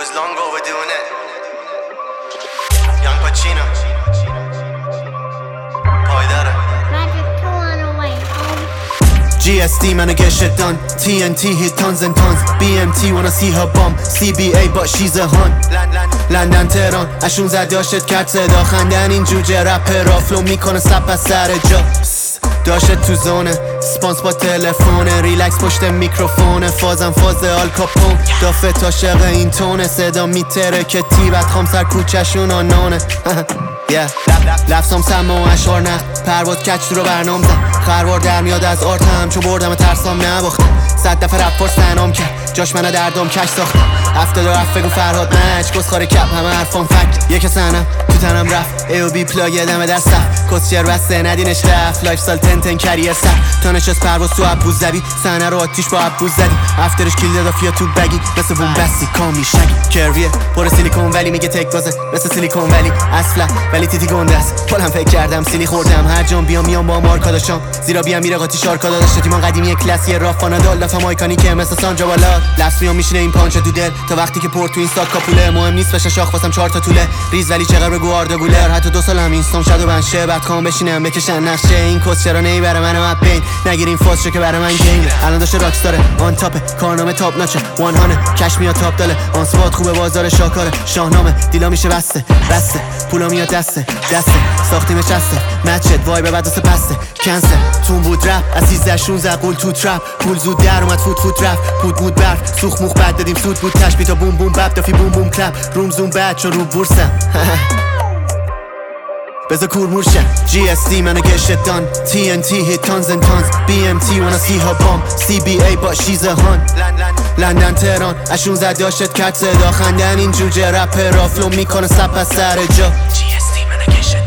was long overdue it. Young Pacino پایداره GSD manna get shit done TNT hit tons and tons BMT wanna see her bum CBA but she's a hun لندن تهران اشون زد یاشت کرد صدا خندن این جوجه رپر فلو میکنه سب از سر جا داشت تو زونه سپانس با تلفونه ریلکس پشت میکروفونه فازم فاز آل کاپون دافه تا شق این تونه صدا میتره که تیبت خام سر کوچشون آنانه لفظام سم و اشار نه پرواد کچ رو برنام زن خروار در میاد از آرتم چو بردم ترسام نباختم 100 دفعه رپ پرس تنام کرد جاش منو دردام کش ساختم 72 بگو فرهاد مچ کسخار کپ همه حرفام فکت یک سنم تو تنم رفت ای و بی پلاگ دمه در صف کسچر بسته ندینش رفت لایف سال تن کریر سف تا نشست پرواز تو عبوز زبی صحنه رو آتیش با عبوز زدی افترش کیل دادا فیا تو بگی مثل بومبستی کامی شگی کرویه پر سیلیکون ولی میگه تک بازه مثل سیلیکون ولی اصلا ولی تیتی گنده است پلم فکر کردم سیلی خوردم هر جام بیام با مارکا داشتم زیرا بیام میره قاطی شارکا داشت تیمان قدیمی کلاسی رافانا دال دفعه مایکانی که مثل سانجا بالا لفظ میام میشینه این پانچ تو دل تا وقتی که پورت تو این ساک کاپوله مهم نیست بشه شاخ واسم 4 تا طوله ریز ولی چقدر بگو آردا گولر حتی 2 سالم اینستام شادو بنشه بعد کام بشینم بکشن نقشه این کس چرا نمیبره منو اپ پین نگیرین فاست که برای من گیم الان داشه راکس داره آن تاپ کارنامه تاپ ناچه 100 کش میاد تاپ داله آن سواد خوبه بازار شاکاره شاهنامه دیلا میشه بسته پولا میاد دسته ساختیم چسته مچت وای بعد واسه پسته کنسل تون بود رپ از 13 16 قول تو ترپ پول زود در اومد فوت رفت بود برف سوخ مخ بعد دادیم سود بود تشبیه تا بوم بب دافی بوم کلپ روم زوم بعد چون رو بورسم بذار کورمور شم GSD manna get shit done TNT hit tons and tons BMT wanna see her bum CBA but she's a hun لندن تهران اشون زد یاشت کرد صدا خندن این جوجه رپر فلو میکنه سب از سر جا GSD manna get shit